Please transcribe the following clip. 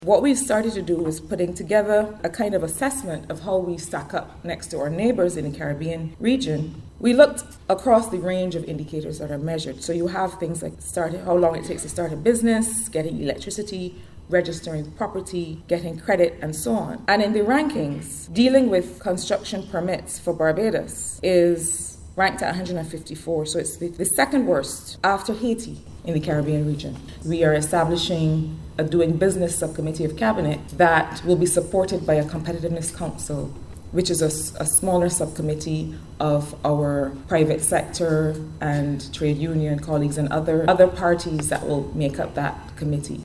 What we started to do was putting together a kind of assessment of how we stack up next to our neighbors in the Caribbean region. We looked across the range of indicators that are measured. So you have things like how long it takes to start a business, getting electricity, registering property, getting credit, and so on. And in the rankings, dealing with construction permits for Barbados is ranked at 154, so it's the second worst after Haiti in the Caribbean region. We are establishing a doing business subcommittee of cabinet that will be supported by a competitiveness council, which is a smaller subcommittee of our private sector and trade union colleagues and other parties that will make up that committee.